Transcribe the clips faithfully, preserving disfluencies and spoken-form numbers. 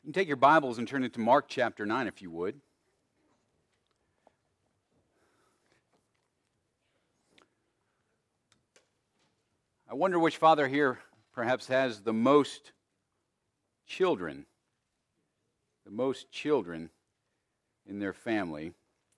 You can take your Bibles and turn it to Mark chapter nine if you would. I wonder which father here perhaps has the most children, the most children in their family.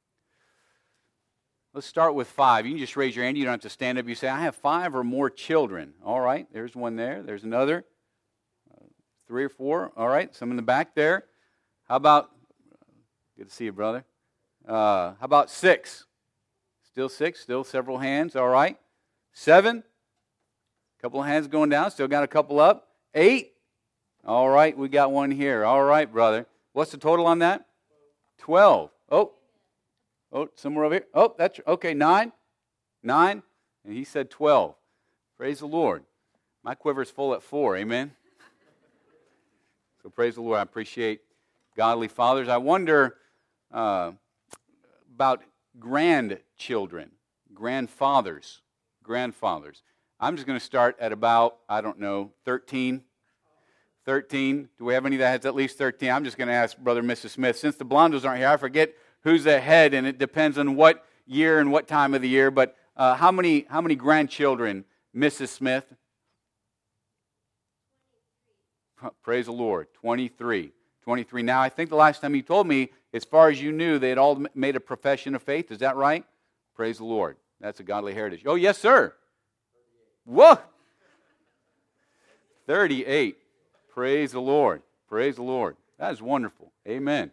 Let's start with five. You can just raise your hand. You don't have to stand up. You say, I have five or more children. All right, there's one there. There's another. Uh, three or four. All right, some in the back there. How about, good to see you, brother. Uh, how about six? Still six, still several hands. All right. Seven. Couple of hands going down. Still got a couple up. Eight. All right, we got one here. All right, brother. What's the total on that? Twelve. Oh. Oh, somewhere over here. Oh, that's okay. Nine, nine, and he said twelve. Praise the Lord. My quiver's full at four. Amen. So praise the Lord. I appreciate godly fathers. I wonder uh, about grandchildren, grandfathers, grandfathers. I'm just going to start at about I don't know thirteen. thirteen. Do we have any that has at least thirteen? I'm just going to ask Brother and Missus Smith. Since the Blondos aren't here, I forget who's ahead, and it depends on what year and what time of the year. But uh, how many how many grandchildren, Missus Smith? Praise the Lord. twenty-three. twenty-three. Now, I think the last time you told me, as far as you knew, they had all made a profession of faith. Is that right? Praise the Lord. That's a godly heritage. Oh, yes, sir. Whoa! thirty-eight. Praise the Lord. Praise the Lord. That is wonderful. Amen.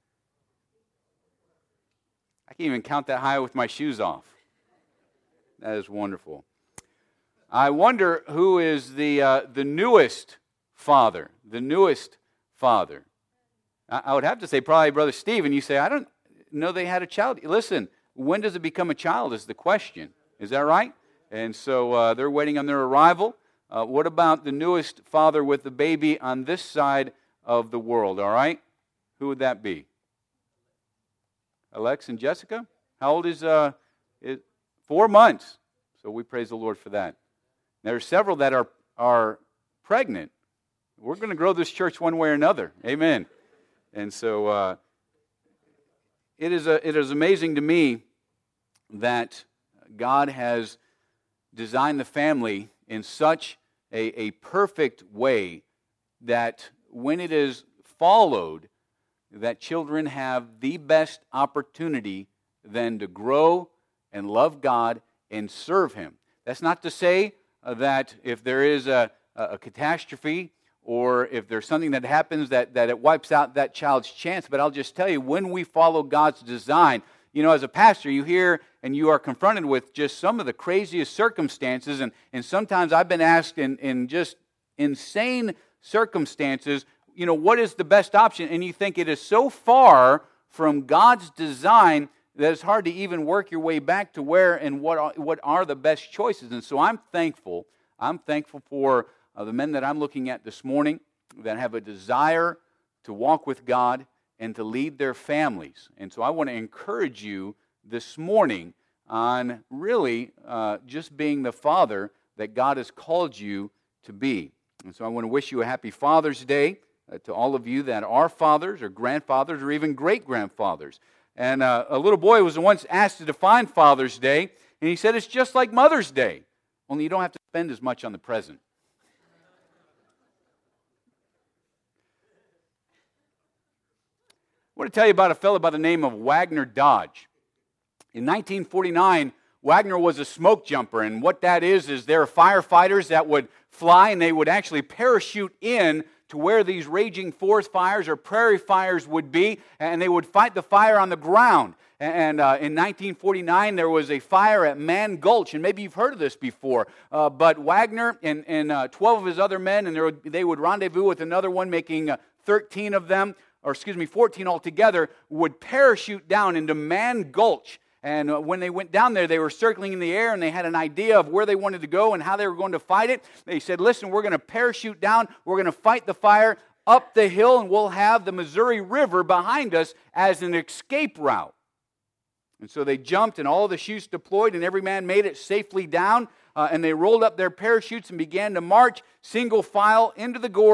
I can't even count that high with my shoes off. That is wonderful. I wonder who is the uh, the newest father, the newest father. I, I would have to say probably Brother Steve, and you say, I don't know they had a child. Listen, when does it become a child is the question. Is that right? And so uh, they're waiting on their arrival. Uh, what about the newest father with the baby on this side of the world, all right? Who would that be? Alex and Jessica? How old is, uh, is four months? So we praise the Lord for that. There are several that are, are pregnant. We're going to grow this church one way or another. Amen. And so uh, it is a, it is amazing to me that God has designed the family in such a, a perfect way that when it is followed, that children have the best opportunity then to grow and love God and serve Him. That's not to say uh, that if there is a, a catastrophe or if there's something that happens that, that it wipes out that child's chance, but I'll just tell you, when we follow God's design, you know, as a pastor, you hear and you are confronted with just some of the craziest circumstances, and, and sometimes I've been asked in, in just insane circumstances, you know, what is the best option? And you think it is so far from God's design that it's hard to even work your way back to where and what are, what are the best choices. And so I'm thankful. I'm thankful for uh, the men that I'm looking at this morning that have a desire to walk with God and to lead their families. And so I want to encourage you this morning on really uh, just being the father that God has called you to be. And so I want to wish you a happy Father's Day uh, to all of you that are fathers or grandfathers or even great-grandfathers. And uh, a little boy was once asked to define Father's Day, and he said it's just like Mother's Day, only you don't have to spend as much on the present. I want to tell you about a fellow by the name of Wagner Dodge. In nineteen forty-nine, Wagner was a smoke jumper, and what that is, is there are firefighters that would fly, and they would actually parachute in to where these raging forest fires or prairie fires would be, and they would fight the fire on the ground. And uh, in nineteen forty-nine, there was a fire at Man Gulch, and maybe you've heard of this before, uh, but Wagner and, and uh, twelve of his other men, and would, they would rendezvous with another one, making uh, thirteen of them, or excuse me, fourteen altogether, would parachute down into Man Gulch. And uh, when they went down there, they were circling in the air, and they had an idea of where they wanted to go and how they were going to fight it. They said, listen, we're going to parachute down, we're going to fight the fire up the hill, and we'll have the Missouri River behind us as an escape route. And so they jumped, and all the chutes deployed, and every man made it safely down, uh, and they rolled up their parachutes and began to march single file into the gorge,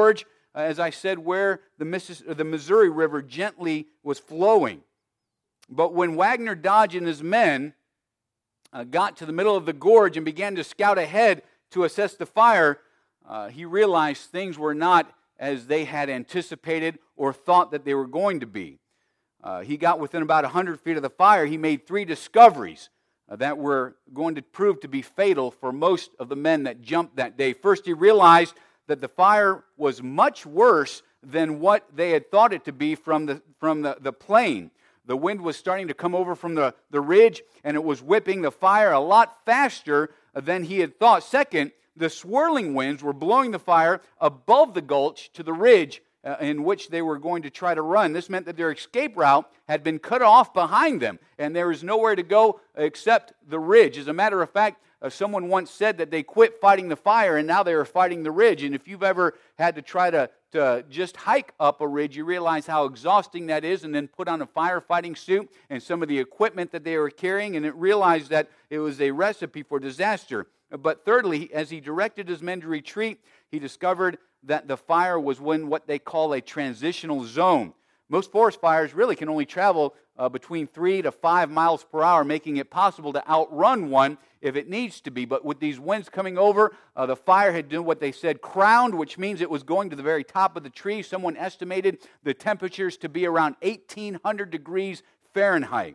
as I said, where the, Missis- the Missouri River gently was flowing. But when Wagner Dodge and his men uh, got to the middle of the gorge and began to scout ahead to assess the fire, uh, he realized things were not as they had anticipated or thought that they were going to be. Uh, he got within about one hundred feet of the fire. He made three discoveries uh, that were going to prove to be fatal for most of the men that jumped that day. First, he realized that the fire was much worse than what they had thought it to be from the, from the, the plain. The wind was starting to come over from the, the ridge, and it was whipping the fire a lot faster than he had thought. Second, the swirling winds were blowing the fire above the gulch to the ridge uh, in which they were going to try to run. This meant that their escape route had been cut off behind them, and there was nowhere to go except the ridge. As a matter of fact, uh, someone once said that they quit fighting the fire, and now they were fighting the ridge. And if you've ever had to try to, to just hike up a ridge, you realize how exhausting that is, and then put on a firefighting suit and some of the equipment that they were carrying, and it realized that it was a recipe for disaster. But thirdly, as he directed his men to retreat, he discovered that the fire was in what they call a transitional zone. Most forest fires really can only travel uh, between three to five miles per hour, making it possible to outrun one if it needs to be. But with these winds coming over, uh, the fire had done what they said crowned, which means it was going to the very top of the tree. Someone estimated the temperatures to be around eighteen hundred degrees Fahrenheit.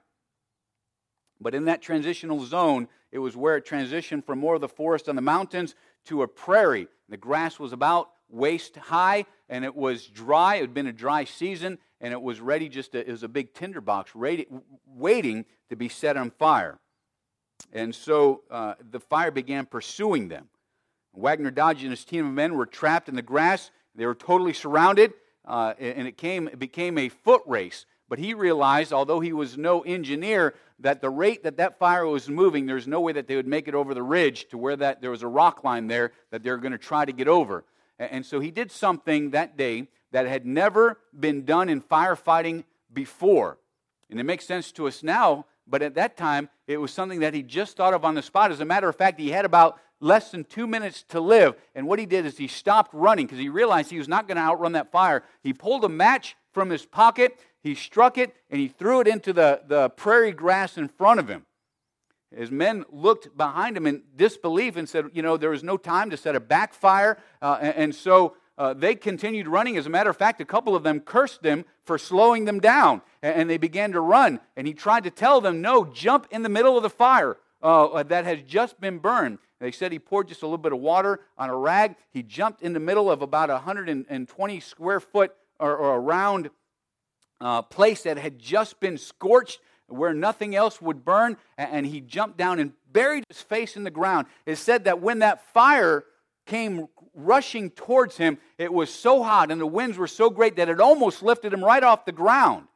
But in that transitional zone, it was where it transitioned from more of the forest on the mountains to a prairie. The grass was about waist high, and it was dry. It had been a dry season, and it was ready just to, it was a big tinderbox ready, waiting to be set on fire. And so uh, the fire began pursuing them. Wagner Dodge and his team of men were trapped in the grass. They were totally surrounded, uh, and it, came, it became a foot race. But he realized, although he was no engineer, that the rate that that fire was moving, there's no way that they would make it over the ridge to where that there was a rock line there that they were going to try to get over. And so he did something that day that had never been done in firefighting before. And it makes sense to us now, but at that time, it was something that he just thought of on the spot. As a matter of fact, he had about less than two minutes to live. And what he did is he stopped running because he realized he was not going to outrun that fire. He pulled a match from his pocket, he struck it, and he threw it into the, the prairie grass in front of him. His men looked behind him in disbelief and said, you know, there was no time to set a backfire. Uh, and, and so uh, they continued running. As a matter of fact, a couple of them cursed him for slowing them down. And, and they began to run. And he tried to tell them, no, jump in the middle of the fire uh, that has just been burned. They said he poured just a little bit of water on a rag. He jumped in the middle of about a one hundred twenty square foot or, or a round uh, place that had just been scorched, where nothing else would burn, and he jumped down and buried his face in the ground. It said that when that fire came rushing towards him, it was so hot and the winds were so great that it almost lifted him right off the ground.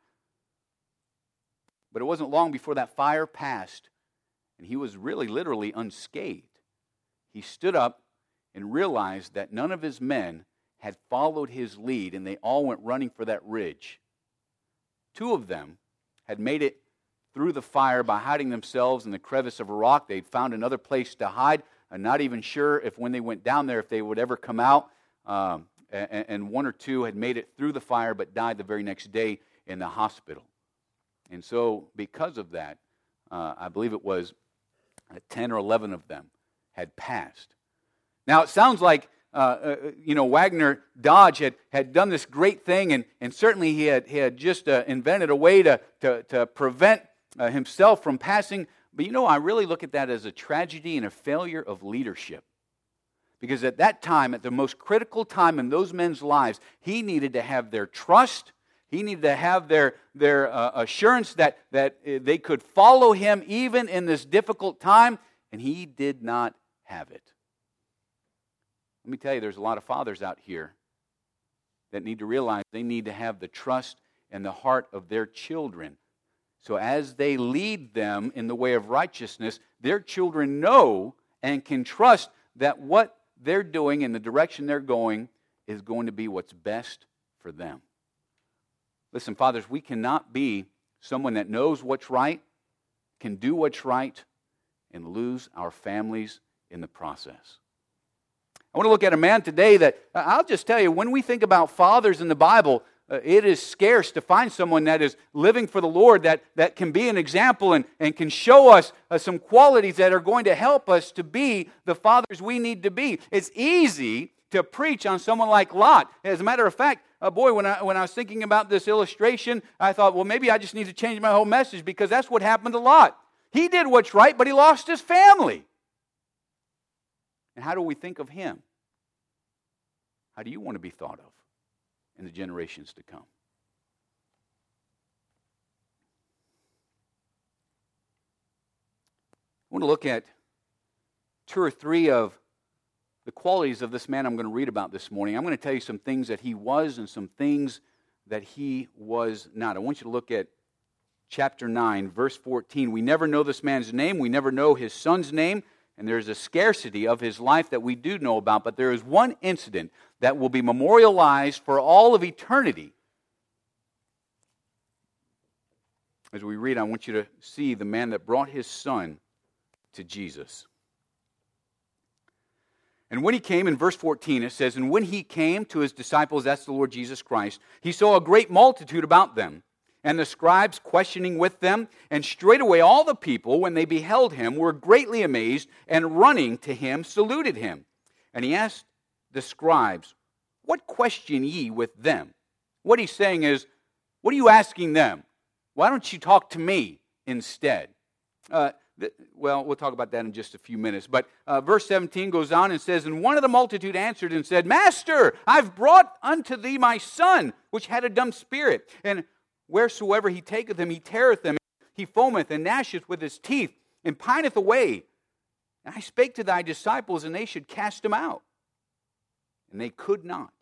But it wasn't long before that fire passed, and he was really literally unscathed. He stood up and realized that none of his men had followed his lead, and they all went running for that ridge. Two of them had made it through the fire by hiding themselves in the crevice of a rock. They'd found another place to hide. I'm not even sure if when they went down there, if they would ever come out. Um, and, and one or two had made it through the fire but died the very next day in the hospital. And so because of that, uh, I believe it was ten or eleven of them had passed. Now it sounds like uh, uh, you know Wagner Dodge had, had done this great thing, and, and certainly he had he had just uh, invented a way to to, to prevent Uh, himself from passing. But you know, I really look at that as a tragedy and a failure of leadership. Because at that time, at the most critical time in those men's lives, he needed to have their trust. He needed to have their, their uh, assurance that, that uh, they could follow him even in this difficult time, and he did not have it. Let me tell you, there's a lot of fathers out here that need to realize they need to have the trust and the heart of their children. So as they lead them in the way of righteousness, their children know and can trust that what they're doing in the direction they're going is going to be what's best for them. Listen, fathers, we cannot be someone that knows what's right, can do what's right, and lose our families in the process. I want to look at a man today that, I'll just tell you, when we think about fathers in the Bible, uh, it is scarce to find someone that is living for the Lord, that, that can be an example and, and can show us uh, some qualities that are going to help us to be the fathers we need to be. It's easy to preach on someone like Lot. As a matter of fact, uh, boy, when I, when I was thinking about this illustration, I thought, well, maybe I just need to change my whole message, because that's what happened to Lot. He did what's right, but he lost his family. And how do we think of him? How do you want to be thought of in the generations to come? I want to look at two or three of the qualities of this man I'm going to read about this morning. I'm going to tell you some things that he was and some things that he was not. I want you to look at chapter nine, verse fourteen. We never know this man's name. We never know his son's name. And there's a scarcity of his life that we do know about. But there is one incident that will be memorialized for all of eternity. As we read, I want you to see the man that brought his son to Jesus. And when he came, in verse fourteen, it says, and when he came to his disciples, that's the Lord Jesus Christ, he saw a great multitude about them, and the scribes questioning with them. And straightway all the people, when they beheld him, were greatly amazed, and running to him, saluted him. And he asked the scribes, what question ye with them? What he's saying is, what are you asking them? Why don't you talk to me instead? Uh, th- well, we'll talk about that in just a few minutes. But uh, verse seventeen goes on and says, and one of the multitude answered and said, Master, I've brought unto thee my son, which had a dumb spirit. And wheresoever he taketh him, he teareth them. He foameth and gnasheth with his teeth, and pineth away. And I spake to thy disciples, and they should cast him out. And they could not.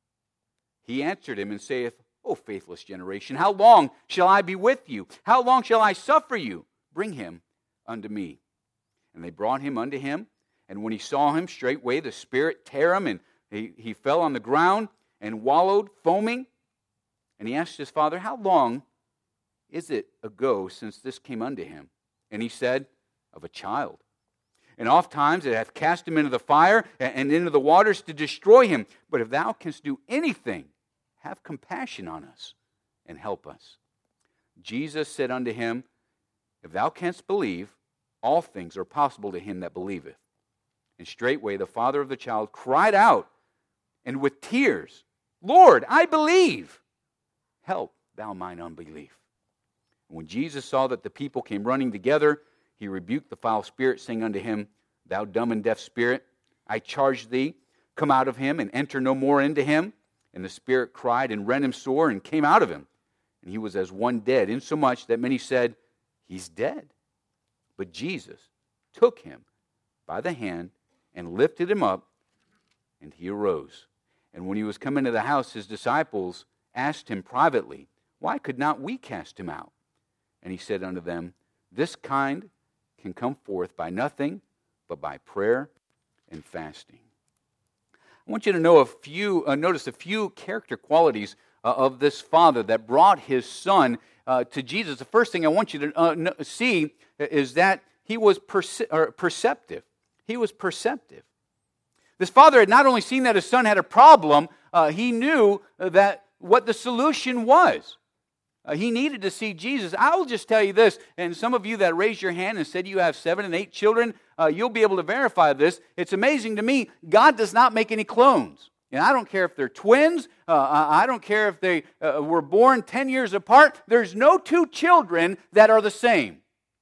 He answered him and saith, O faithless generation, how long shall I be with you? How long shall I suffer you? Bring him unto me. And they brought him unto him. And when he saw him, straightway the spirit tear him, and he, he fell on the ground and wallowed, foaming. And he asked his father, how long is it ago since this came unto him? And he said, of a child. And oft times it hath cast him into the fire and into the waters to destroy him. But if thou canst do anything, have compassion on us and help us. Jesus said unto him, if thou canst believe, all things are possible to him that believeth. And straightway the father of the child cried out, and with tears, Lord, I believe. Help thou mine unbelief. And when Jesus saw that the people came running together, he rebuked the foul spirit, saying unto him, thou dumb and deaf spirit, I charge thee, come out of him, and enter no more into him. And the spirit cried and rent him sore, and came out of him. And he was as one dead, insomuch that many said, he's dead. But Jesus took him by the hand, and lifted him up, and he arose. And when he was come into the house, his disciples asked him privately, why could not we cast him out? And he said unto them, this kind can come forth by nothing but by prayer and fasting. I want you to know a few, uh, notice a few character qualities uh, of this father that brought his son uh, to Jesus. The first thing I want you to uh, know, see is that he was perce- or perceptive. He was perceptive. This father had not only seen that his son had a problem, uh, he knew that what the solution was. Uh, he needed to see Jesus. I will just tell you this, and some of you that raised your hand and said you have seven and eight children, uh, you'll be able to verify this. It's amazing to me, God does not make any clones. And I don't care if they're twins. Uh, I don't care if they uh, were born ten years apart. There's no two children that are the same.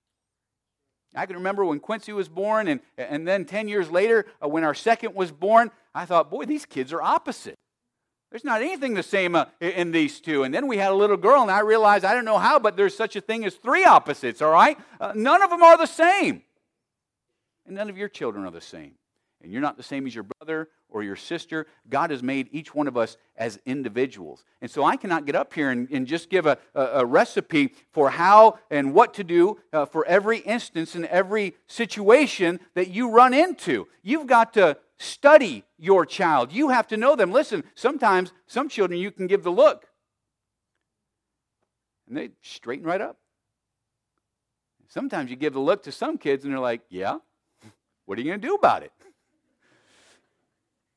I can remember when Quincy was born, and, and then ten years later, uh, when our second was born, I thought, boy, these kids are opposite. There's not anything the same uh, in these two. And then we had a little girl, and I realized, I don't know how, but there's such a thing as three opposites, all right? Uh, none of them are the same. And none of your children are the same. And you're not the same as your brother or your sister. God has made each one of us as individuals. And so I cannot get up here and, and just give a, a, a recipe for how and what to do uh, for every instance and every situation that you run into. You've got to study your child. You have to know them. Listen, sometimes some children you can give the look, and they straighten right up. Sometimes you give the look to some kids, and they're like, yeah, what are you going to do about it?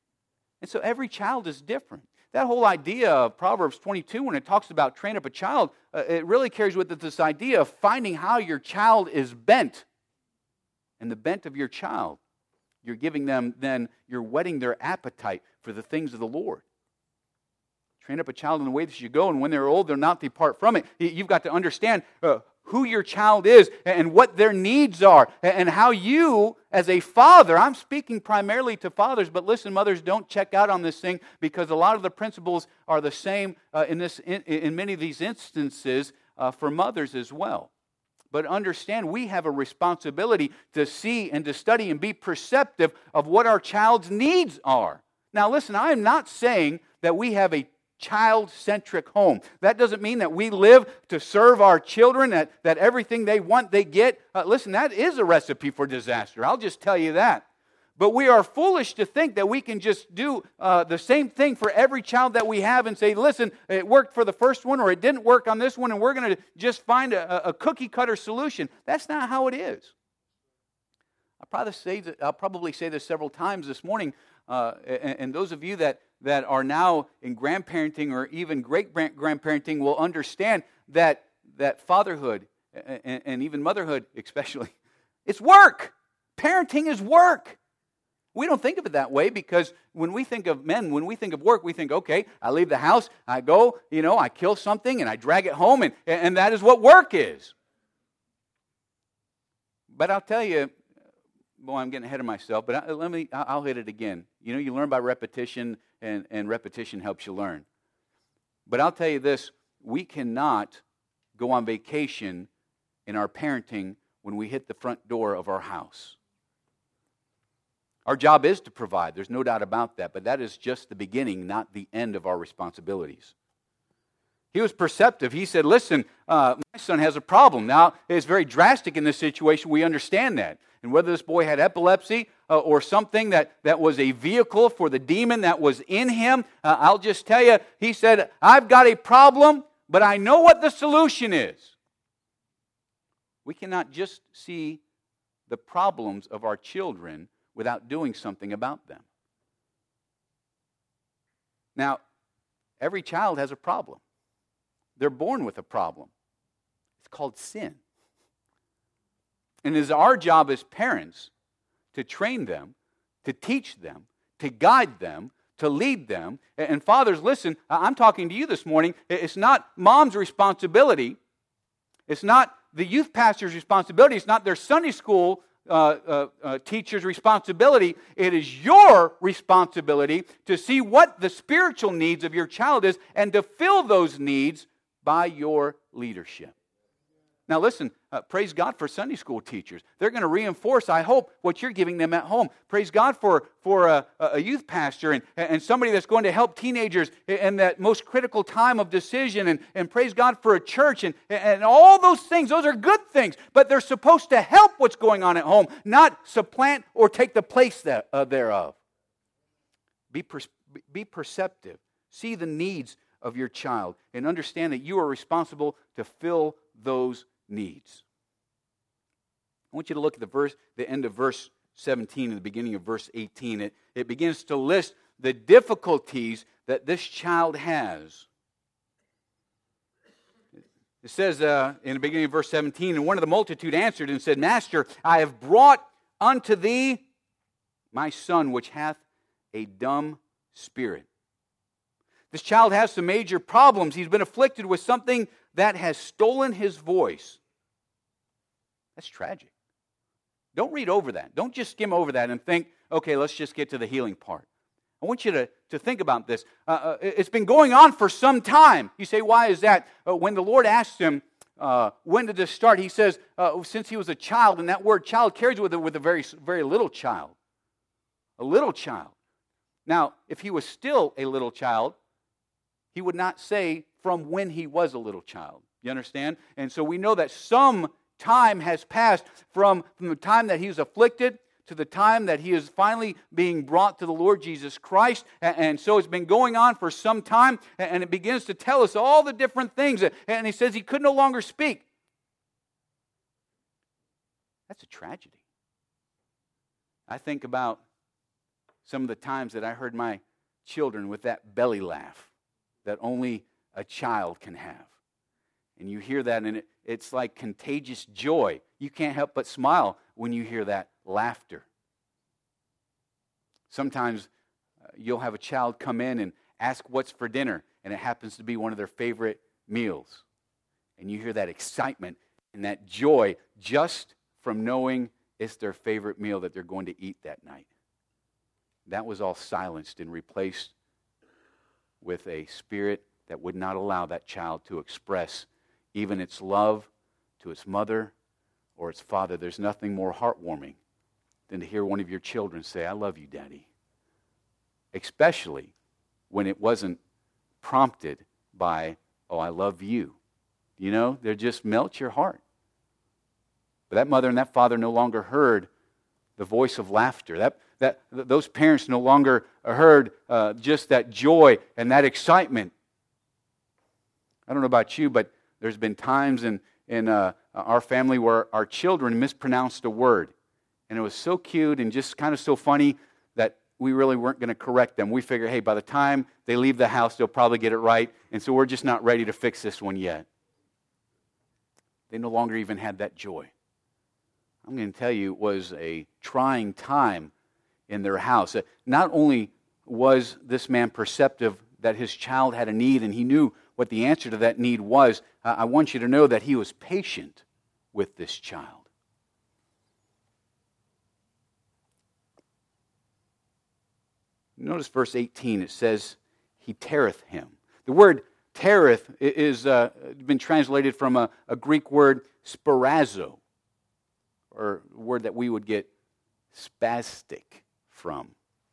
And so every child is different. That whole idea of Proverbs twenty-two, when it talks about train up a child, uh, it really carries with it this idea of finding how your child is bent. And the bent of your child, you're giving them, then you're whetting their appetite for the things of the Lord. Train up a child in the way that you go, and when they're old, they'll not depart from it. You've got to understand uh, who your child is and what their needs are, and how you, as a father, I'm speaking primarily to fathers, but listen, mothers, don't check out on this thing, because a lot of the principles are the same uh, in this in, in many of these instances uh, for mothers as well. But understand, we have a responsibility to see and to study and be perceptive of what our child's needs are. Now listen, I am not saying that we have a child-centric home. That doesn't mean that we live to serve our children, that, that everything they want they get. Uh, listen, that is a recipe for disaster. I'll just tell you that. But we are foolish to think that we can just do uh, the same thing for every child that we have and say, listen, it worked for the first one or it didn't work on this one, and we're going to just find a, a cookie-cutter solution. That's not how it is. I'll probably say, that, I'll probably say this several times this morning, uh, and, and those of you that, that are now in grandparenting or even great-grandparenting will understand that, that fatherhood and, and even motherhood especially, it's work. Parenting is work. We don't think of it that way, because when we think of men, when we think of work, we think, okay, I leave the house, I go, you know, I kill something and I drag it home, and, and that is what work is. But I'll tell you, boy, I'm getting ahead of myself, but I, let me, I'll hit it again. You know, you learn by repetition, and, and repetition helps you learn. But I'll tell you this, we cannot go on vacation in our parenting when we hit the front door of our house. Our job is to provide. There's no doubt about that. But that is just the beginning, not the end of our responsibilities. He was perceptive. He said, listen, uh, my son has a problem. Now, it's very drastic in this situation. We understand that. And whether this boy had epilepsy uh, or something that, that was a vehicle for the demon that was in him, uh, I'll just tell you, he said, I've got a problem, but I know what the solution is. We cannot just see the problems of our children without doing something about them. Now, every child has a problem. They're born with a problem. It's called sin. And it is our job as parents to train them, to teach them, to guide them, to lead them. And fathers, listen, I'm talking to you this morning. It's not mom's responsibility. It's not the youth pastor's responsibility. It's not their Sunday school Uh, uh, uh, teacher's responsibility. It is your responsibility to see what the spiritual needs of your child is and to fill those needs by your leadership. Now listen, uh, praise God for Sunday school teachers. They're going to reinforce, I hope, what you're giving them at home. Praise God for, for a, a youth pastor and, and somebody that's going to help teenagers in that most critical time of decision. And, and praise God for a church and, and all those things. Those are good things. But they're supposed to help what's going on at home, not supplant or take the place that, uh, thereof. Be, per, be perceptive. See the needs of your child and understand that you are responsible to fill those needs. I want you to look at the verse, the end of verse seventeen and the beginning of verse eighteen. It, it begins to list the difficulties that this child has. It says uh, in the beginning of verse seventeen, and one of the multitude answered and said, Master, I have brought unto thee my son, which hath a dumb spirit. This child has some major problems. He's been afflicted with something that has stolen his voice. That's tragic. Don't read over that. Don't just skim over that and think, okay, let's just get to the healing part. I want you to, to think about this. Uh, uh, it's been going on for some time. You say, why is that? Uh, when the Lord asked him, uh, when did this start? He says, uh, since he was a child, and that word child carries with it with a very, very little child. A little child. Now, if he was still a little child, he would not say from when he was a little child. You understand? And so we know that some time has passed from, from the time that he was afflicted to the time that he is finally being brought to the Lord Jesus Christ. And, and so it's been going on for some time, and, and it begins to tell us all the different things. And he says he could no longer speak. That's a tragedy. I think about some of the times that I heard my children with that belly laugh that only a child can have. And you hear that, and it, it's like contagious joy. You can't help but smile when you hear that laughter. Sometimes uh, you'll have a child come in and ask what's for dinner, and it happens to be one of their favorite meals. And you hear that excitement and that joy just from knowing it's their favorite meal that they're going to eat that night. That was all silenced and replaced with a spirit that would not allow that child to express even its love to its mother or its father. There's nothing more heartwarming than to hear one of your children say, "I love you, Daddy." Especially when it wasn't prompted by, "Oh, I love you." You know, they just melt your heart. But that mother and that father no longer heard the voice of laughter. That that those parents no longer heard uh, just that joy and that excitement. I don't know about you, but there's been times in in uh, our family where our children mispronounced a word, and it was so cute and just kind of so funny that we really weren't going to correct them. We figured, hey, by the time they leave the house, they'll probably get it right, and so we're just not ready to fix this one yet. They no longer even had that joy. I'm going to tell you, it was a trying time in their house. Not only was this man perceptive that his child had a need and he knew what the answer to that need was, I want you to know that he was patient with this child. Notice verse eighteen, it says, he teareth him. The word teareth is uh, been translated from a, a Greek word sparazo, or a word that we would get spastic from.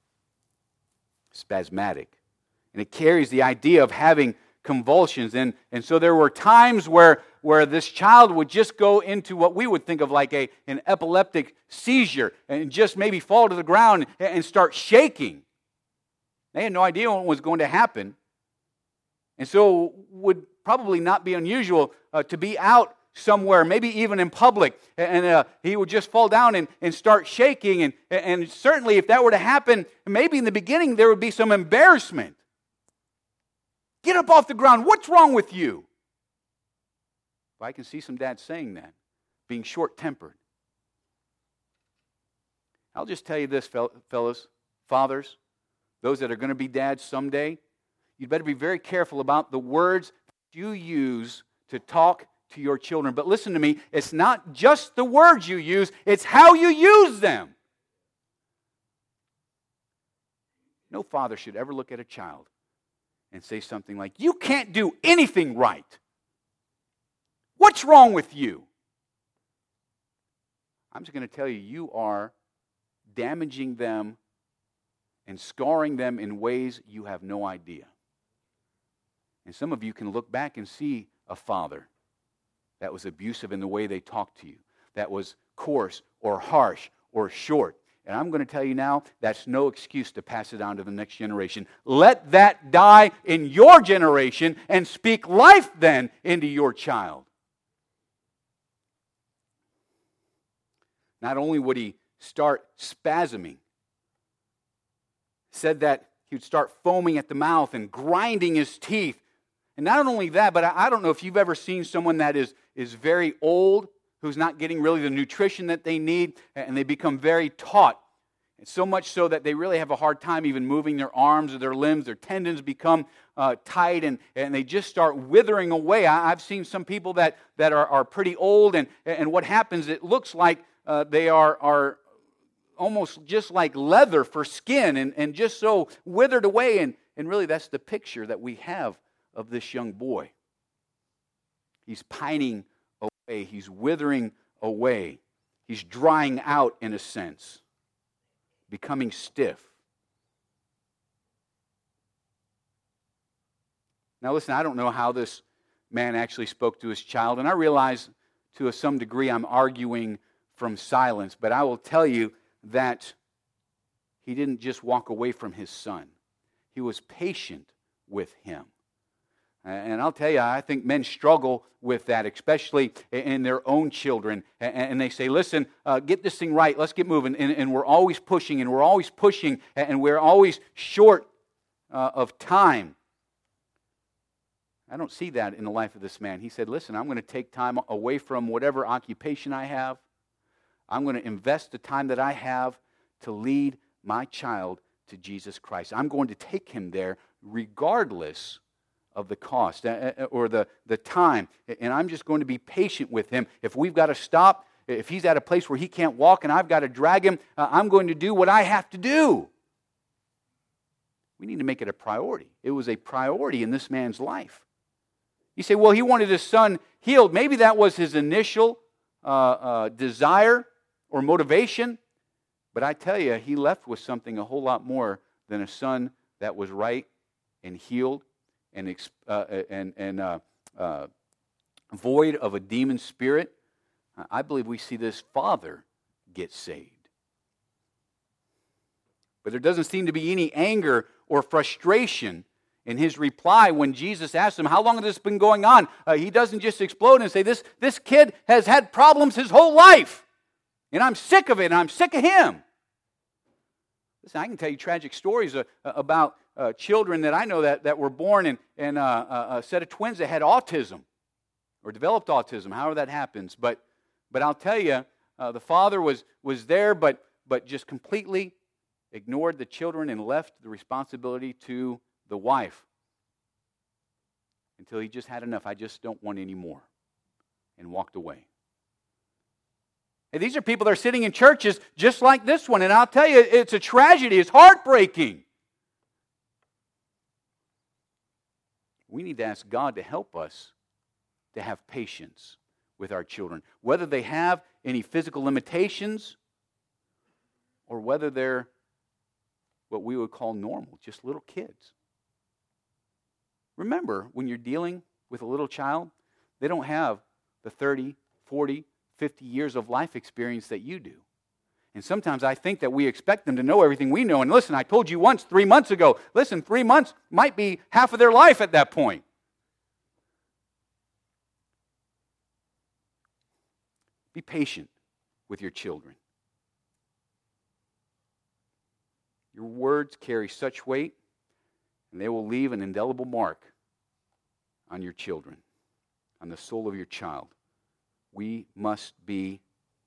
Spasmatic. And it carries the idea of having convulsions. And, and so there were times where, where this child would just go into what we would think of like a, an epileptic seizure and just maybe fall to the ground and start shaking. They had no idea what was going to happen. And so it would probably not be unusual uh, to be out somewhere, maybe even in public, and uh, he would just fall down and, and start shaking. And, and certainly if that were to happen, maybe in the beginning there would be some embarrassment. Get up off the ground. What's wrong with you? Well, I can see some dads saying that, being short-tempered. I'll just tell you this, fellas, fathers, those that are going to be dads someday, you'd better be very careful about the words you use to talk to your children. But listen to me, it's not just the words you use, it's how you use them. No father should ever look at a child and say something like, "You can't do anything right. What's wrong with you?" I'm just going to tell you, you are damaging them and scarring them in ways you have no idea. And some of you can look back and see a father that was abusive in the way they talked to you, that was coarse or harsh or short. And I'm going to tell you now, that's no excuse to pass it on to the next generation. Let that die in your generation and speak life then into your child. Not only would he start spasming, said that he would start foaming at the mouth and grinding his teeth. And not only that, but I don't know if you've ever seen someone that is, is very old, who's not getting really the nutrition that they need, and they become very taut. And so much so that they really have a hard time even moving their arms or their limbs. Their tendons become uh, tight, and, and they just start withering away. I, I've seen some people that, that are, are pretty old, and, and what happens, it looks like uh, they are, are almost just like leather for skin, and, and just so withered away. And, and really that's the picture that we have of this young boy. He's pining away. He's withering away. He's drying out in a sense, becoming stiff. Now listen, I don't know how this man actually spoke to his child, and I realize to some degree I'm arguing from silence, but I will tell you that he didn't just walk away from his son. He was patient with him. And I'll tell you, I think men struggle with that, especially in their own children. And they say, listen, uh, get this thing right. Let's get moving. And, and we're always pushing, and we're always pushing, and we're always short uh, of time. I don't see that in the life of this man. He said, listen, I'm going to take time away from whatever occupation I have. I'm going to invest the time that I have to lead my child to Jesus Christ. I'm going to take him there regardless of the cost or the, the time. And I'm just going to be patient with him. If we've got to stop, if he's at a place where he can't walk and I've got to drag him, uh, I'm going to do what I have to do. We need to make it a priority. It was a priority in this man's life. You say, well, he wanted his son healed. Maybe that was his initial uh, uh, desire or motivation. But I tell you, he left with something a whole lot more than a son that was right and healed and uh, and and uh, uh, void of a demon spirit. I believe we see this father get saved. But there doesn't seem to be any anger or frustration in his reply when Jesus asked him, how long has this been going on? Uh, he doesn't just explode and say, this, this kid has had problems his whole life. And I'm sick of it, and I'm sick of him. Listen, I can tell you tragic stories uh, about uh, children that I know that, that were born in, in uh, a set of twins that had autism or developed autism, however that happens. But but I'll tell you, uh, the father was, was there, but but just completely ignored the children and left the responsibility to the wife until he just had enough. I just don't want any more, and walked away. Hey, these are people that are sitting in churches just like this one, and I'll tell you, it's a tragedy. It's heartbreaking. We need to ask God to help us to have patience with our children, whether they have any physical limitations or whether they're what we would call normal, just little kids. Remember, when you're dealing with a little child, they don't have the thirty, forty, fifty years of life experience that you do. And sometimes I think that we expect them to know everything we know. And listen, I told you once, three months ago, listen, three months might be half of their life at that point. Be patient with your children. Your words carry such weight, and they will leave an indelible mark on your children, on the soul of your child. We must be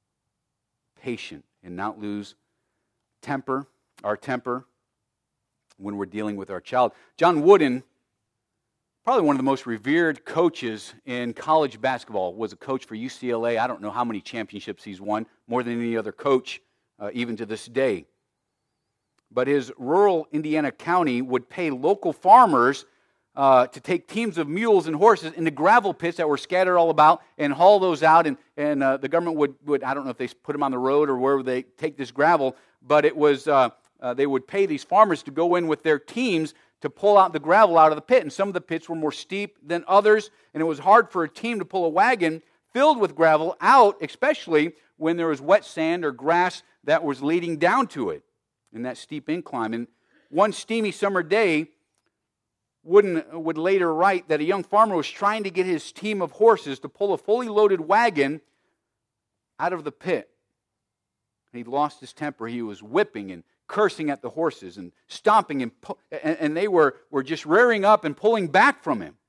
patient and not lose temper, our temper, when we're dealing with our child. John Wooden, probably one of the most revered coaches in college basketball, was a coach for U C L A. I don't know how many championships he's won, more than any other coach, uh, even to this day. But his rural Indiana county would pay local farmers uh, to take teams of mules and horses into gravel pits that were scattered all about and haul those out. And, and uh, the government would, would, I don't know if they put them on the road or where they take this gravel, but it was uh, uh, they would pay these farmers to go in with their teams to pull out the gravel out of the pit. And some of the pits were more steep than others, and it was hard for a team to pull a wagon filled with gravel out, especially when there was wet sand or grass that was leading down to it in that steep incline. And one steamy summer day, Wooden would later write that a young farmer was trying to get his team of horses to pull a fully loaded wagon out of the pit. He lost his temper. He was whipping and cursing at the horses and stomping, and, and, and they were, were just rearing up and pulling back from him.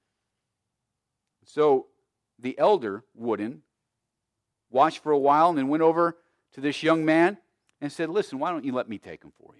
So the elder, Wooden, watched for a while and then went over to this young man and said, listen, why don't you let me take him for you?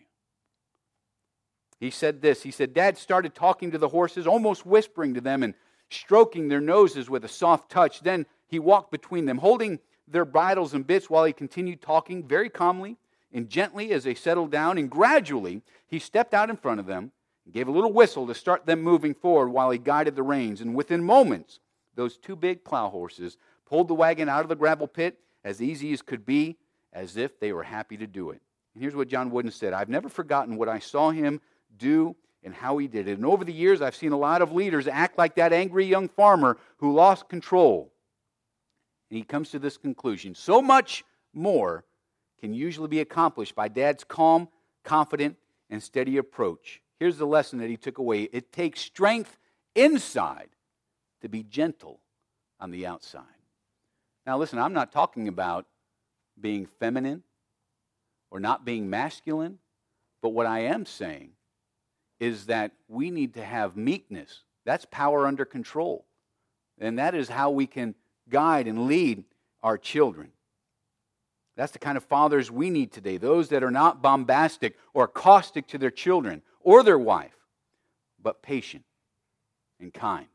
He said this, he said, Dad started talking to the horses, almost whispering to them and stroking their noses with a soft touch. Then he walked between them, holding their bridles and bits while he continued talking very calmly and gently as they settled down. And gradually, he stepped out in front of them and gave a little whistle to start them moving forward while he guided the reins. And within moments, those two big plow horses pulled the wagon out of the gravel pit as easy as could be, as if they were happy to do it. And here's what John Wooden said, I've never forgotten what I saw him do and how he did it. And over the years, I've seen a lot of leaders act like that angry young farmer who lost control. And he comes to this conclusion. So much more can usually be accomplished by Dad's calm, confident, and steady approach. Here's the lesson that he took away. It takes strength inside to be gentle on the outside. Now listen, I'm not talking about being feminine or not being masculine, but what I am saying is that we need to have meekness. That's power under control. And that is how we can guide and lead our children. That's the kind of fathers we need today. Those that are not bombastic or caustic to their children or their wife, but patient and kind.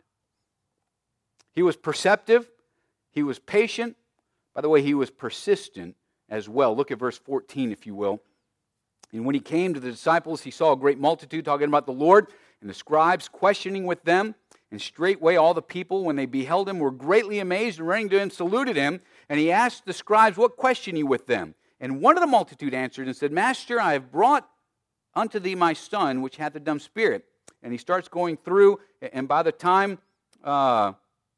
He was perceptive. He was patient. By the way, he was persistent as well. Look at verse fourteen, if you will. And when he came to the disciples, he saw a great multitude talking about the Lord, and the scribes questioning with them. And straightway all the people, when they beheld him, were greatly amazed, and running to him, saluted him. And he asked the scribes, what question ye with them? And one of the multitude answered and said, Master, I have brought unto thee my son, which hath a dumb spirit. And he starts going through, and by the time, uh,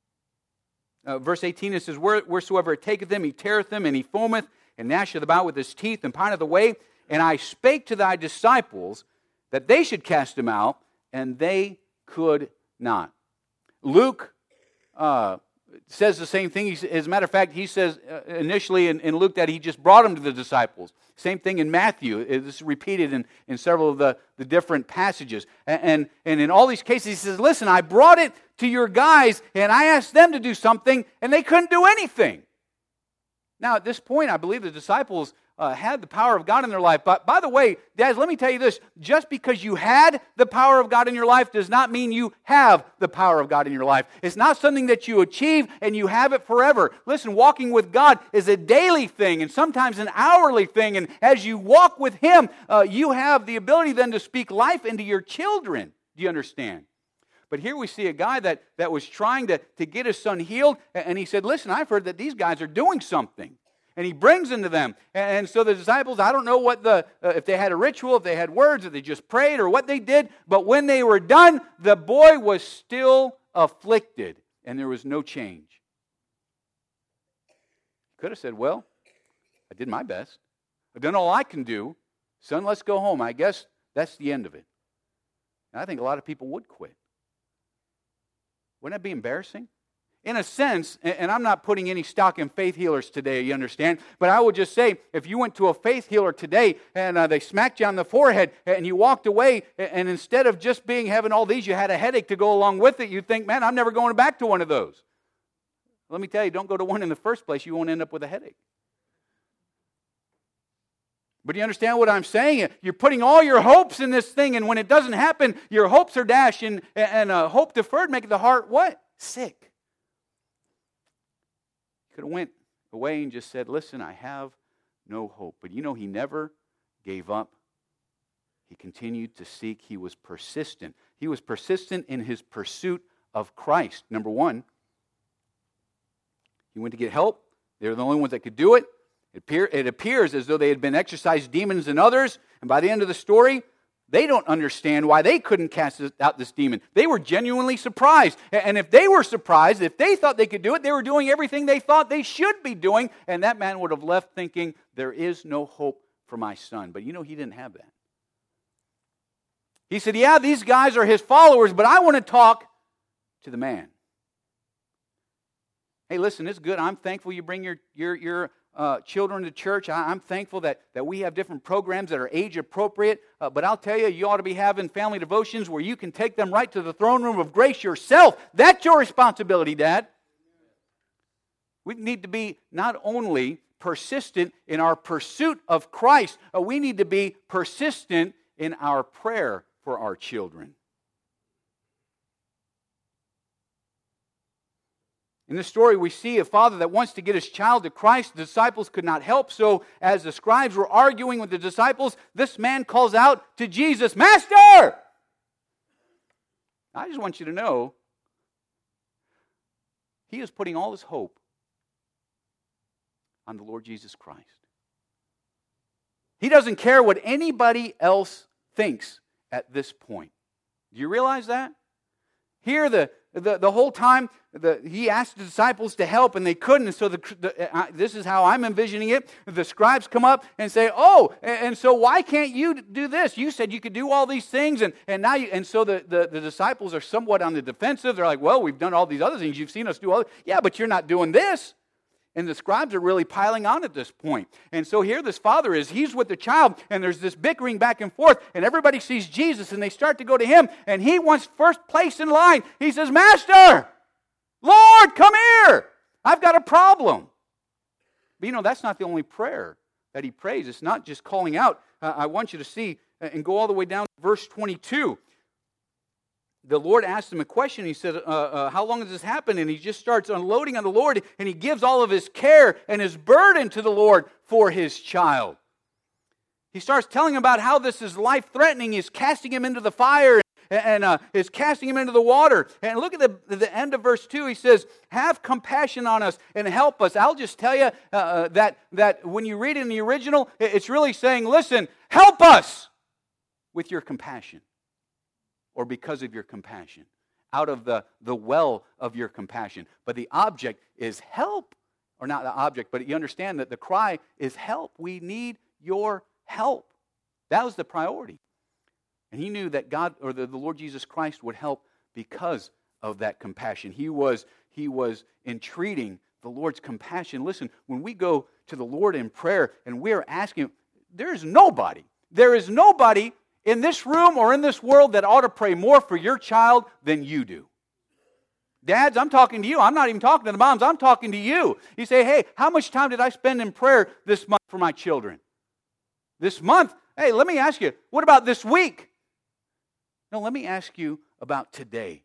uh, verse eighteen, it says, Wheresoever it taketh him, he teareth him, and he foameth, and gnasheth about with his teeth, and pineth away. And I spake to thy disciples that they should cast him out, and they could not. Luke uh, says the same thing. He, as a matter of fact, he says uh, initially in, in Luke that he just brought him to the disciples. Same thing in Matthew. This is repeated in, in several of the, the different passages. And, and, and in all these cases, he says, listen, I brought it to your guys, and I asked them to do something, and they couldn't do anything. Now, at this point, I believe the disciples Uh, had the power of God in their life. But by the way, dads, let me tell you this. Just because you had the power of God in your life does not mean you have the power of God in your life. It's not something that you achieve and you have it forever. Listen, walking with God is a daily thing and sometimes an hourly thing. And as you walk with Him, uh, you have the ability then to speak life into your children. Do you understand? But here we see a guy that, that was trying to, to get his son healed. And he said, listen, I've heard that these guys are doing something. And he brings them to them. And so the disciples, I don't know what the uh, if they had a ritual, if they had words, if they just prayed or what they did. But when they were done, the boy was still afflicted. And there was no change. Could have said, well, I did my best. I've done all I can do. Son, let's go home. I guess that's the end of it. And I think a lot of people would quit. Wouldn't that be embarrassing? In a sense, and I'm not putting any stock in faith healers today, you understand, but I would just say, if you went to a faith healer today and uh, they smacked you on the forehead and you walked away, and instead of just being having all these, you had a headache to go along with it, you'd think, man, I'm never going back to one of those. Let me tell you, don't go to one in the first place. You won't end up with a headache. But you understand what I'm saying? You're putting all your hopes in this thing, and when it doesn't happen, your hopes are dashed, and, and uh, hope deferred makes the heart what? Sick. Could have went away and just said, listen, I have no hope. But you know, he never gave up. He continued to seek. He was persistent. He was persistent in his pursuit of Christ. Number one, he went to get help. They were the only ones that could do it. It, appear, it appears as though they had been exorcised demons and others. And by the end of the story, they don't understand why they couldn't cast out this demon. They were genuinely surprised. And if they were surprised, if they thought they could do it, they were doing everything they thought they should be doing. And that man would have left thinking, there is no hope for my son. But you know, he didn't have that. He said, yeah, these guys are his followers, but I want to talk to the man. Hey, listen, it's good. I'm thankful you bring your, your, your Uh, children to church. I, I'm thankful that, that we have different programs that are age appropriate. Uh, but I'll tell you, you ought to be having family devotions where you can take them right to the throne room of grace yourself. That's your responsibility, Dad. We need to be not only persistent in our pursuit of Christ, uh, we need to be persistent in our prayer for our children. In this story, we see a father that wants to get his child to Christ. The disciples could not help. So as the scribes were arguing with the disciples, this man calls out to Jesus, Master! I just want you to know, he is putting all his hope on the Lord Jesus Christ. He doesn't care what anybody else thinks at this point. Do you realize that? Here, the The, the whole time, the, he asked the disciples to help, and they couldn't. And so the, the, uh, this is how I'm envisioning it. The scribes come up and say, oh, and, and so why can't you do this? You said you could do all these things, and, and now you... And so the, the, the disciples are somewhat on the defensive. They're like, well, we've done all these other things. You've seen us do all... Yeah, but you're not doing this. And the scribes are really piling on at this point. And so here this father is, he's with the child, and there's this bickering back and forth, and everybody sees Jesus, and they start to go to him, and he wants first place in line. He says, Master, Lord, come here. I've got a problem. But you know, that's not the only prayer that he prays. It's not just calling out. Uh, I want you to see and go all the way down to verse twenty-two. The Lord asked him a question. He said, uh, uh, how long has this happened? And he just starts unloading on the Lord, and he gives all of his care and his burden to the Lord for his child. He starts telling him about how this is life-threatening. He's casting him into the fire and, and uh, is casting him into the water. And look at the, the end of verse two. He says, have compassion on us and help us. I'll just tell you uh, that, that when you read it in the original, it's really saying, listen, help us with your compassion. Or because of your compassion, out of the, the well of your compassion. But the object is help. Or not the object, but you understand that the cry is help. We need your help. That was the priority. And he knew that God, or the, the Lord Jesus Christ would help because of that compassion. He was, he was entreating the Lord's compassion. Listen, when we go to the Lord in prayer and we are asking, there is nobody, there is nobody in this room or in this world that ought to pray more for your child than you do. Dads, I'm talking to you. I'm not even talking to the moms. I'm talking to you. You say, hey, how much time did I spend in prayer this month for my children? This month? Hey, let me ask you, what about this week? No, let me ask you about today.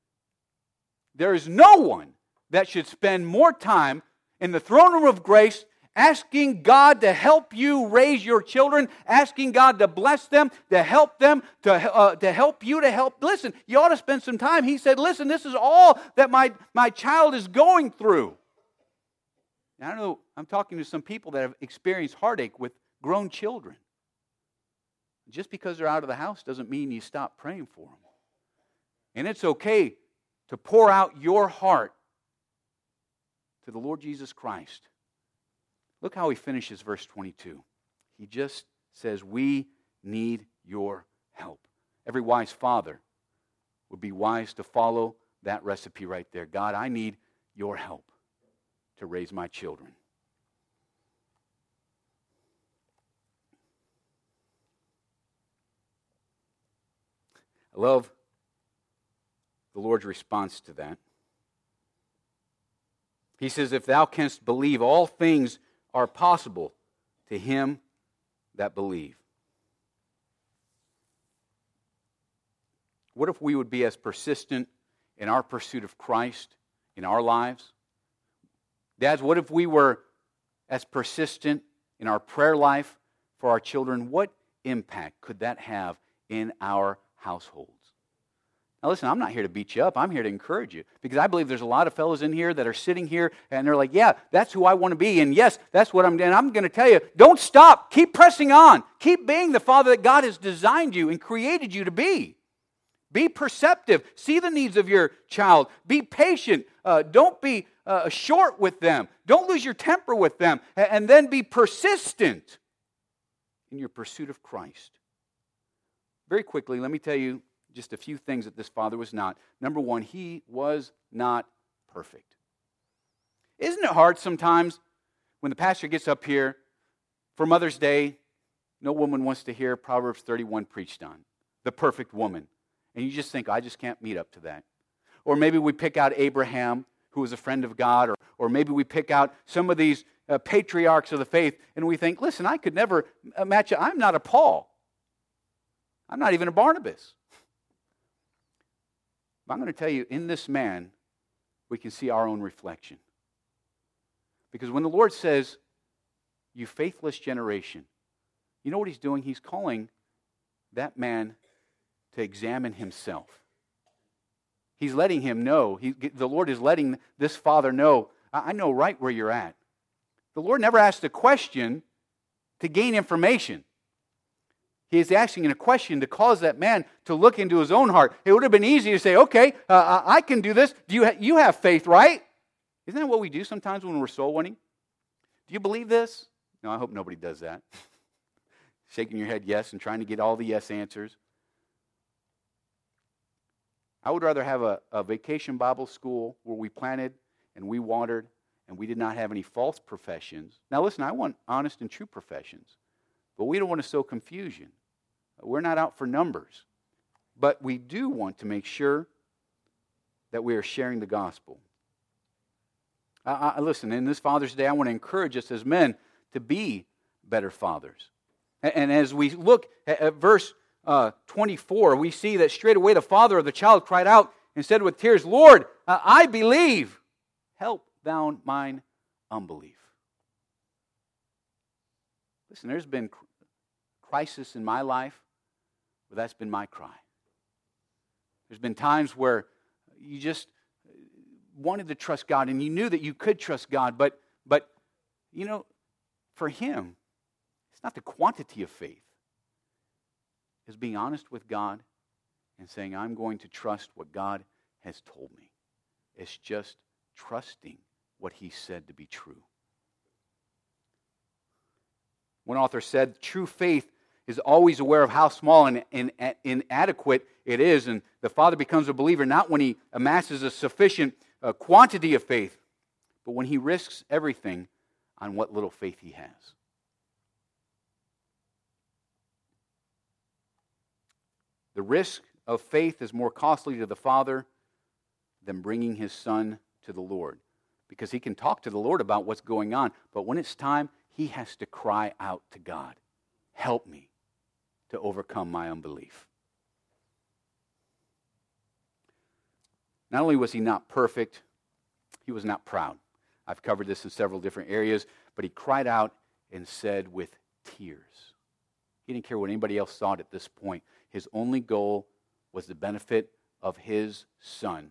There is no one that should spend more time in the throne room of grace asking God to help you raise your children, asking God to bless them, to help them, to, uh, to help you to help. Listen, you ought to spend some time. He said, listen, this is all that my, my child is going through. Now, I don't know, I'm talking to some people that have experienced heartache with grown children. Just because they're out of the house doesn't mean you stop praying for them. And it's okay to pour out your heart to the Lord Jesus Christ. Look how he finishes verse twenty-two. He just says, we need your help. Every wise father would be wise to follow that recipe right there. God, I need your help to raise my children. I love the Lord's response to that. He says, if thou canst believe, all things are possible to him that believe. What if we would be as persistent in our pursuit of Christ in our lives? Dads, what if we were as persistent in our prayer life for our children? What impact could that have in our households? Now listen, I'm not here to beat you up. I'm here to encourage you. Because I believe there's a lot of fellows in here that are sitting here and they're like, yeah, that's who I want to be. And yes, that's what I'm doing. I'm going to tell you, don't stop. Keep pressing on. Keep being the father that God has designed you and created you to be. Be perceptive. See the needs of your child. Be patient. Uh, don't be uh, short with them. Don't lose your temper with them. And then be persistent in your pursuit of Christ. Very quickly, let me tell you just a few things that this father was not. Number one, he was not perfect. Isn't it hard sometimes when the pastor gets up here for Mother's Day, no woman wants to hear Proverbs thirty-one preached on, the perfect woman. And you just think, I just can't meet up to that. Or maybe we pick out Abraham, who was a friend of God, or, or maybe we pick out some of these uh, patriarchs of the faith, and we think, listen, I could never match it. I'm not a Paul. I'm not even a Barnabas. But I'm going to tell you, in this man, we can see our own reflection. Because when the Lord says, you faithless generation, you know what he's doing? He's calling that man to examine himself. He's letting him know. He, the Lord is letting this father know, I, I know right where you're at. The Lord never asked a question to gain information. He is asking a question to cause that man to look into his own heart. It would have been easy to say, okay, uh, I can do this. Do you, ha- you have faith, right? Isn't that what we do sometimes when we're soul winning? Do you believe this? No, I hope nobody does that. Shaking your head yes and trying to get all the yes answers. I would rather have a, a vacation Bible school where we planted and we watered and we did not have any false professions. Now listen, I want honest and true professions, but we don't want to sow confusion. We're not out for numbers, but we do want to make sure that we are sharing the gospel. I, I, listen, in this Father's Day, I want to encourage us as men to be better fathers. And, and as we look at, at verse uh, twenty-four, we see that straight away the father of the child cried out and said with tears, Lord, uh, I believe. Help thou mine unbelief. Listen, there's been crisis in my life where that's been my cry. There's been times where you just wanted to trust God and you knew that you could trust God, but, but you know, for Him, it's not the quantity of faith. It's being honest with God and saying, I'm going to trust what God has told me. It's just trusting what He said to be true. One author said, true faith is always aware of how small and, and, and inadequate it is, and the father becomes a believer not when he amasses a sufficient uh, quantity of faith, but when he risks everything on what little faith he has. The risk of faith is more costly to the father than bringing his son to the Lord, because he can talk to the Lord about what's going on, but when it's time, he has to cry out to God, help me to overcome my unbelief. Not only was he not perfect, he was not proud. I've covered this in several different areas, but he cried out and said with tears. He didn't care what anybody else thought at this point. His only goal was the benefit of his son.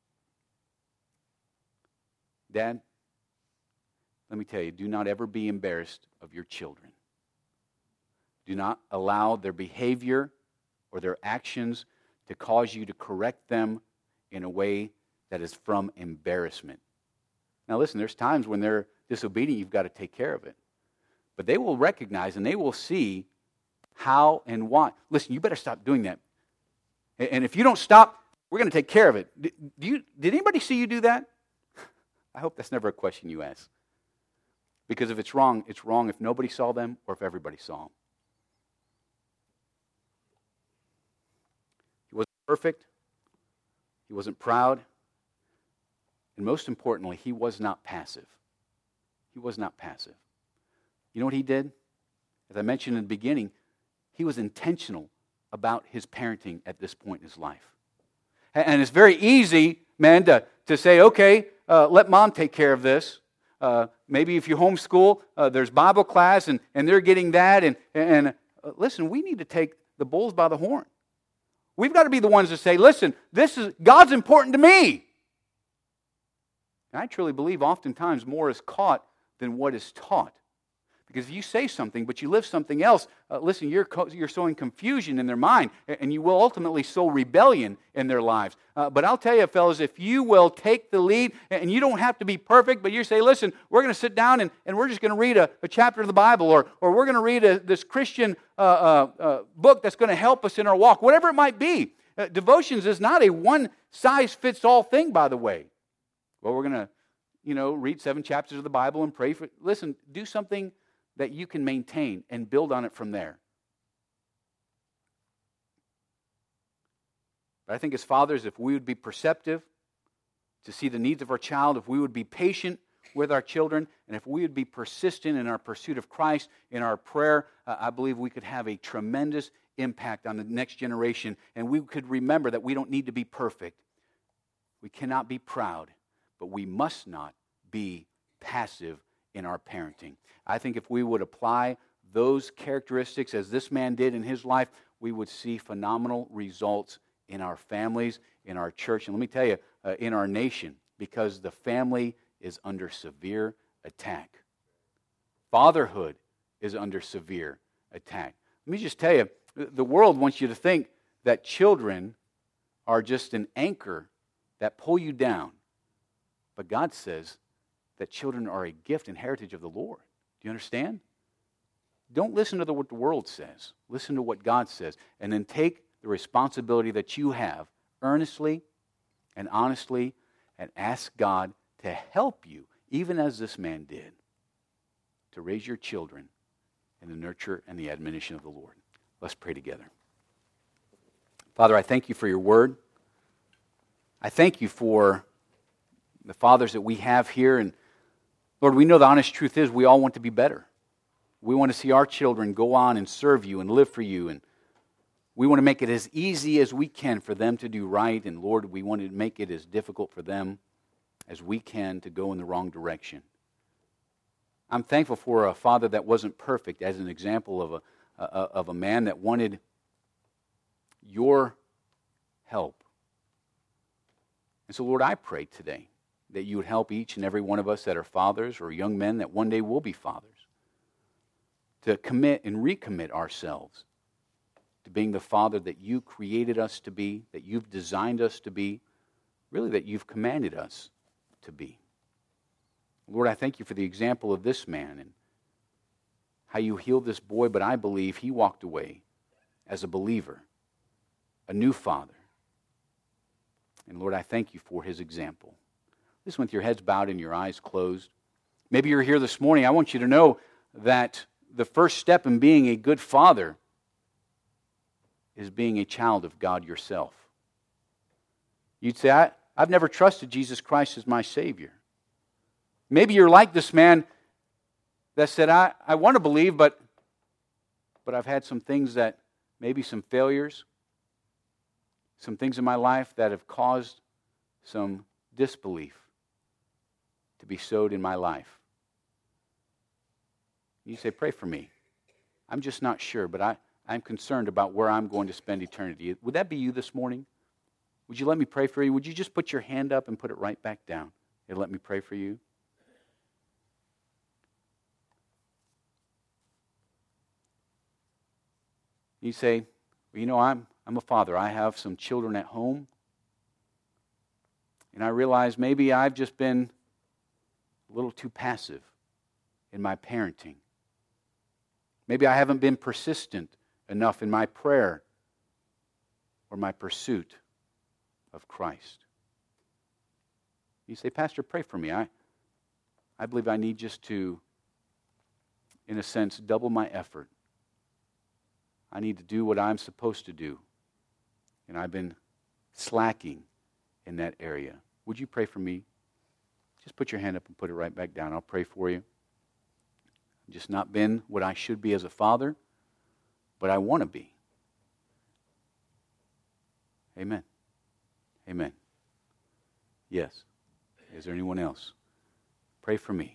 Dad, let me tell you, do not ever be embarrassed of your children. Do not allow their behavior or their actions to cause you to correct them in a way that is from embarrassment. Now listen, there's times when they're disobedient, you've got to take care of it. But they will recognize and they will see how and why. Listen, you better stop doing that. And if you don't stop, we're going to take care of it. Do you, did anybody see you do that? I hope that's never a question you ask. Because if it's wrong, it's wrong if nobody saw them or if everybody saw them. He wasn't perfect. He wasn't proud. And most importantly, he was not passive. He was not passive. You know what he did? As I mentioned in the beginning, he was intentional about his parenting at this point in his life. And it's very easy, man, to, to say, okay, uh, let mom take care of this. Uh, maybe if you homeschool, uh, there's Bible class, and, and they're getting that. And, and uh, listen, we need to take the bulls by the horn. We've got to be the ones that say, listen, this is God's important to me. And I truly believe oftentimes more is caught than what is taught. Because if you say something, but you live something else, uh, listen, you're, co- you're sowing confusion in their mind, and you will ultimately sow rebellion in their lives. Uh, but I'll tell you, fellas, if you will take the lead, and you don't have to be perfect, but you say, listen, we're going to sit down and, and we're just going to read a, a chapter of the Bible, or, or we're going to read a, this Christian uh, uh, uh, book that's going to help us in our walk, whatever it might be. Uh, devotions is not a one-size-fits-all thing, by the way. Well, we're going to, you know, read seven chapters of the Bible and pray for, listen, do something that you can maintain and build on it from there. But I think as fathers, if we would be perceptive to see the needs of our child, if we would be patient with our children, and if we would be persistent in our pursuit of Christ, in our prayer, uh, I believe we could have a tremendous impact on the next generation, and we could remember that we don't need to be perfect. We cannot be proud, but we must not be passive in our parenting. I think if we would apply those characteristics as this man did in his life, we would see phenomenal results in our families, in our church, and let me tell you, uh, in our nation, because the family is under severe attack. Fatherhood is under severe attack. Let me just tell you, the world wants you to think that children are just an anchor that pull you down. But God says that children are a gift and heritage of the Lord. Do you understand? Don't listen to the, what the world says. Listen to what God says. And then take the responsibility that you have earnestly and honestly and ask God to help you even as this man did, to raise your children in the nurture and the admonition of the Lord. Let's pray together. Father, I thank you for your word. I thank you for the fathers that we have here. And Lord, we know the honest truth is we all want to be better. We want to see our children go on and serve you and live for you. And we want to make it as easy as we can for them to do right. And Lord, we want to make it as difficult for them as we can to go in the wrong direction. I'm thankful for a father that wasn't perfect, as an example of a, a of a man that wanted your help. And so, Lord, I pray today that you would help each and every one of us that are fathers or young men that one day will be fathers to commit and recommit ourselves to being the father that you created us to be, that you've designed us to be, really that you've commanded us to be. Lord, I thank you for the example of this man and how you healed this boy, but I believe he walked away as a believer, a new father. And Lord, I thank you for his example. Listen, with your heads bowed and your eyes closed. Maybe you're here this morning. I want you to know that the first step in being a good father is being a child of God yourself. You'd say, I, I've never trusted Jesus Christ as my Savior. Maybe you're like this man that said, I, I want to believe, but, but I've had some things that, maybe some failures, some things in my life that have caused some disbelief to be sowed in my life. You say, pray for me. I'm just not sure, but I, I'm concerned about where I'm going to spend eternity. Would that be you this morning? Would you let me pray for you? Would you just put your hand up and put it right back down and let me pray for you? You say, well, you know, I'm I'm a father. I have some children at home. And I realize maybe I've just been a little too passive in my parenting. Maybe I haven't been persistent enough in my prayer or my pursuit of Christ. You say, Pastor, pray for me. I, I believe I need just to, in a sense, double my effort. I need to do what I'm supposed to do. And I've been slacking in that area. Would you pray for me? Just put your hand up and put it right back down. I'll pray for you. I've just not been what I should be as a father, but I want to be. Amen. Amen. Yes. Is there anyone else? Pray for me.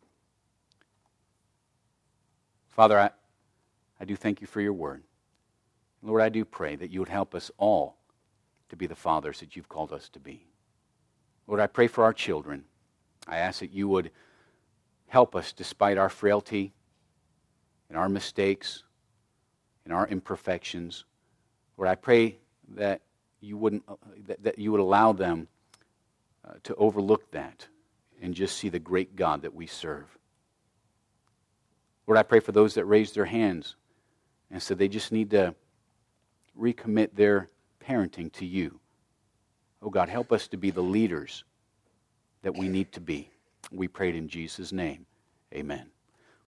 Father, I, I do thank you for your word. Lord, I do pray that you would help us all to be the fathers that you've called us to be. Lord, I pray for our children. I ask that you would help us despite our frailty and our mistakes and our imperfections. Lord, I pray that you wouldn't that, that you would allow them uh, to overlook that and just see the great God that we serve. Lord, I pray for those that raised their hands and said they just need to recommit their parenting to you. Oh God, help us to be the leaders that we need to be. We prayed in Jesus' name. Amen.